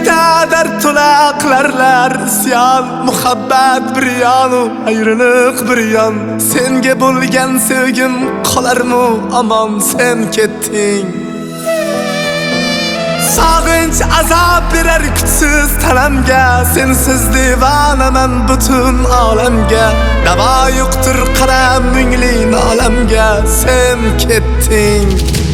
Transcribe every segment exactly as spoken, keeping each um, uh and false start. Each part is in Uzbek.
Yurakda dard to'la qilarlar isyon, muhabbat bir yonu, ayriliq bir yon. Senga bo'lgan sevgim qolarmi amon, sen ketding. Sog'inch azob berar kuchsiz tanamga, sensiz divonaman butun olamga. Davo yo'qdir qaram mungli nolamga, sen ketding.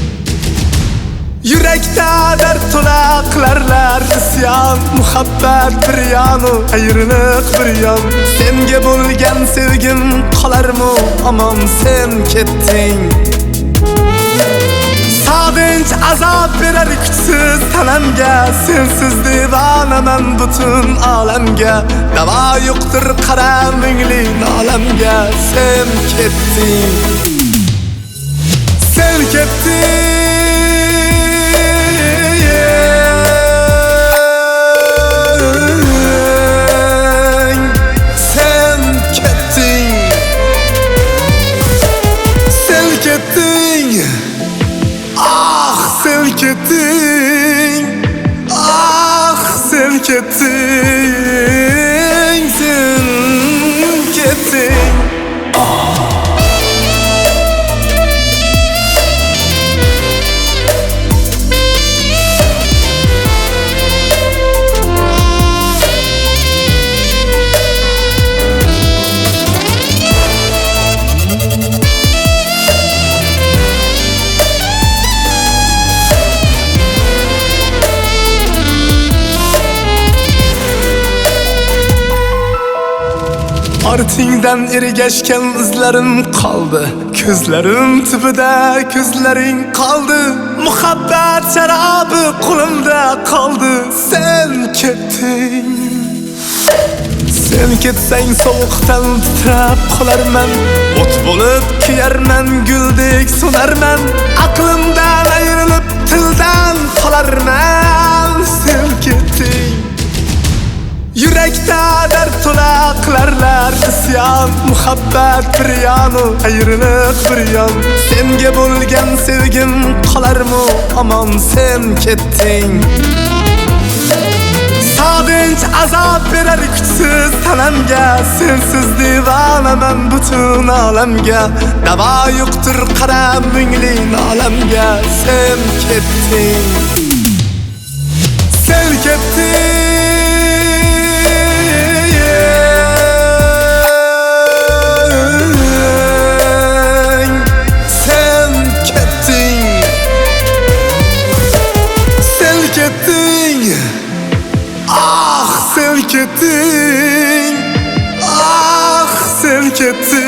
Yurakda dard to'la qilarlar isyon, muhabbat bir yonu, ayriliq bir yon. Senga bo'lgan sevgim qolarmi amon, sen ketding. Sog'inch azob berar kuchsiz tanamga, sensiz divonaman butun olamga. Davo yo'qdir qaram mungli nolamga, sen ketding. Sen ketding. Sen ketding, ah sen ketding, sen ketding. Ortingdan ergashgan izlarim qoldi, ko'zlarim tubida ko'zlaring qoldi. Muhabbat sharobi qo'limda qoldi, sen ketding. Sen ketsang sovuqdan titrab qolarman, o't bo'lib kuyarman, guldek so'narman. Aqlimdan ayrilib tildan qolarman, sen ketding. Yurakda dard to'la qilarlar isyon, muhabbat bir yonu, ayriliq bir yon. Senga bo'lgan sevgim qolarmi amon, sen ketding. Sog'inch azob berar kuchsiz tanamga, sensiz divonaman butun olamga. Davo yo'qdir qaram mungli nolamga, sen ketding. Sen ketding. Ah sen ketding, ah sen ketding.